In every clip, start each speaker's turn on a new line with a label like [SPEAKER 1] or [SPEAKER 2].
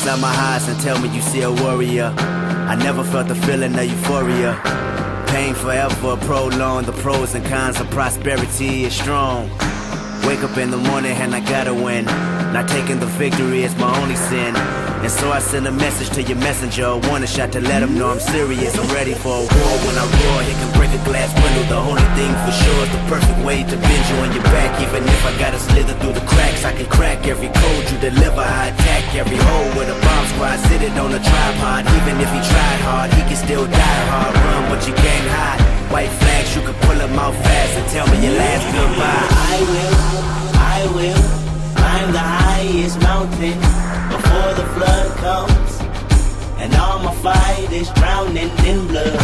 [SPEAKER 1] inside my eyes and tell me you see a warrior. I never felt the feeling of euphoria. Pain forever prolonged. The pros and cons of prosperity is strong. Wake up in the morning and I gotta win. Not taking the victory is my only sin. And so I send a message to your messenger, a warning shot to let him know I'm serious. I'm ready for a war. When I roar, it can break a glass window. The only thing for sure is the perfect way to bend you on your back. Even if I gotta slither through the cracks, I can crack every code you deliver. I attack every hole with a bomb squad. Sit it on a tripod. Even if he tried hard, he can still die hard. Run, but you can't hide. White flags, you can pull them out fast and tell me your last goodbye.
[SPEAKER 2] I will climb the highest mountain before the flood comes, and all my fight is drowning in blood.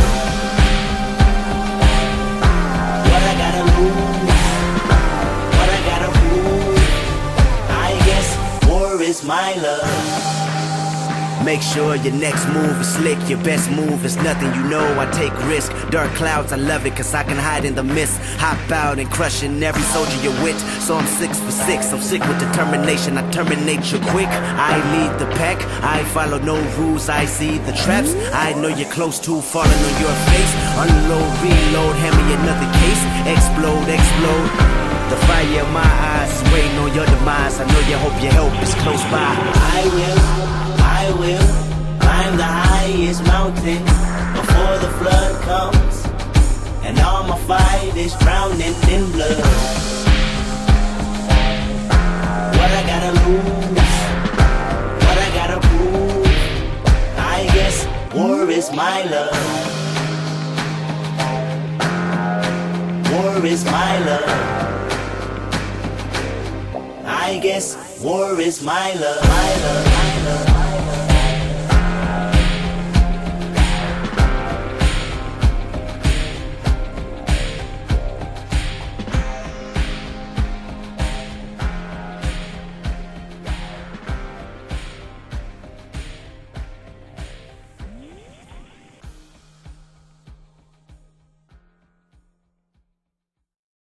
[SPEAKER 2] What I gotta lose, what I gotta prove, I guess war is my love.
[SPEAKER 1] Make sure your next move is slick. Your best move is nothing, you know I take risk. Dark clouds, I love it cause I can hide in the mist. Hop out and crushing every soldier you're with. So I'm 6 for 6, I'm sick with determination. I terminate you quick, I lead the pack. I follow no rules, I see the traps. I know you're close to falling on your face. Unload, reload, hand me another case. Explode, explode. The fire in my eyes is waiting on your demise. I know you hope your help is close by.
[SPEAKER 2] I will climb the highest mountain before the flood comes, and all my fight is drowning in blood. What I gotta lose, what I gotta prove, I guess war is my love. War is my love. I guess war is my love, my love, my love.